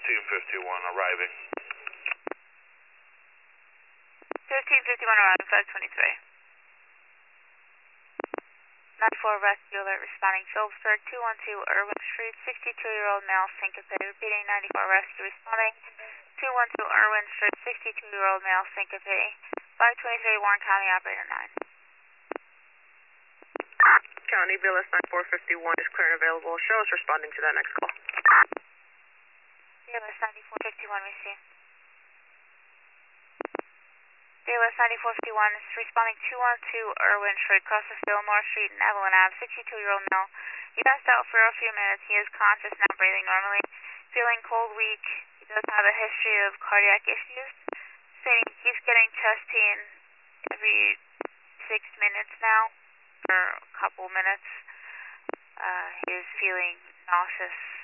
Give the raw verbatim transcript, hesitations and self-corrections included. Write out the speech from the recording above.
fifteen fifty-one arriving. fifteen fifty-one arriving, five twenty-three. ninety-four rescue alert responding Phillipsburg, two one two Irwin Street, sixty-two-year-old male syncopated. Repeating, ninety-four rescue responding two one two Irwin Street, sixty-two-year-old male syncopated. five twenty-three Warren County operator nine. County B L S nine four fifty-one is clear and available. Show us responding to that next call. B L S ninety-four fifty-one received. B L S ninety-four fifty-one is responding two one two Irwin Street, across the Fillmore Street and Evelyn Avenue, sixty-two-year-old male. He passed out for a few minutes. He is conscious now, breathing normally, feeling cold, weak. He does have a history of cardiac issues. Saying he keeps getting chest pain every six minutes now, for a couple minutes. Uh, he is feeling nauseous.